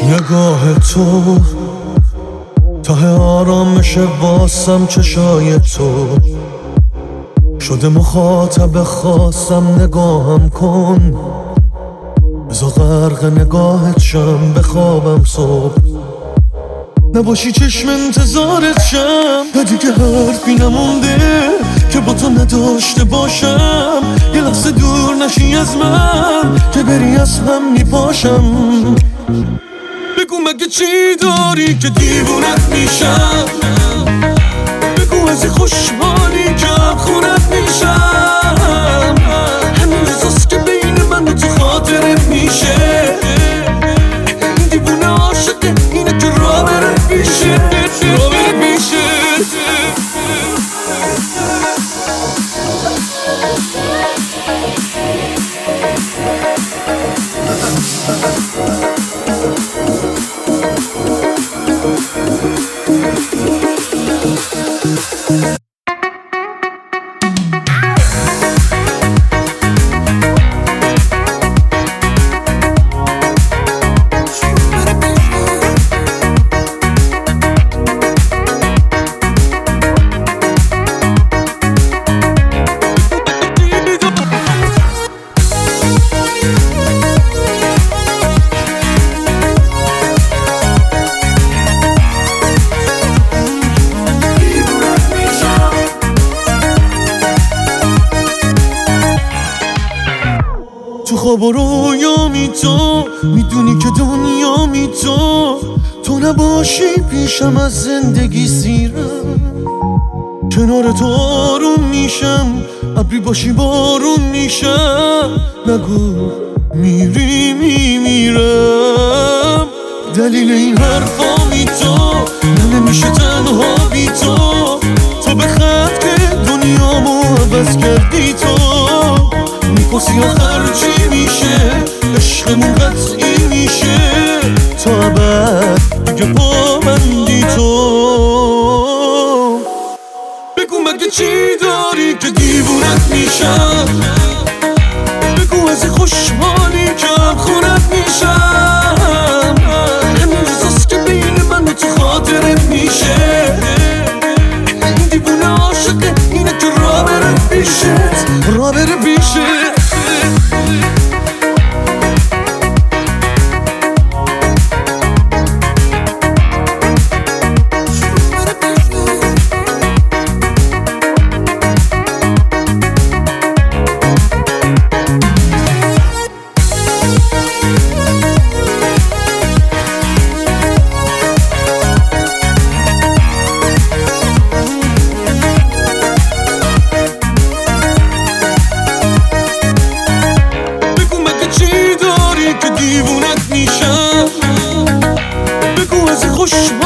نگاه تو ته آرامش واسم، چشای تو شده مخاطب خاصم. نگاهم کن بزا غرق نگاهت شم، بخوابم صبح نباشی چشم انتظارت شم. و دیگه حرفی نمونده که با تو نداشته باشم. یه لحظه دور نشی از من که بری از هم میپاشم. بگو مگه چی داری که دیوونت میشم. بگو از خوشحالی که خونت میشم. همین روزاست که بین من و تو خاطرت میشه. دیوونه عاشقه اینه که راه بره پیشه، راه بره پیشه. تو خواب و رویامی تو میدونی که دنیا می تو نباشی پیشم از زندگی سیرم. کنار تو آروم میشم، ابری باشی بارون میشم. نگو میری میمیرم. دلیل این حرفامی تو من نمیشه تنها بی تو. تو به خط که دنیامو عوض کردی. تو میپرسی آخر چی میشه، عشقمون قطعی میشه. تا ابد دیگه پابندی تو. بگو مگه چی داری که دیوونت میشم. بگو از خوشحالی که خونت میشم. همین روزاست که بین من و تو خاطرت میشه. دیوونه عاشقه اینه که راه بره پیشت، راه بره پیشت. دیوونت میشم. بگو از خوش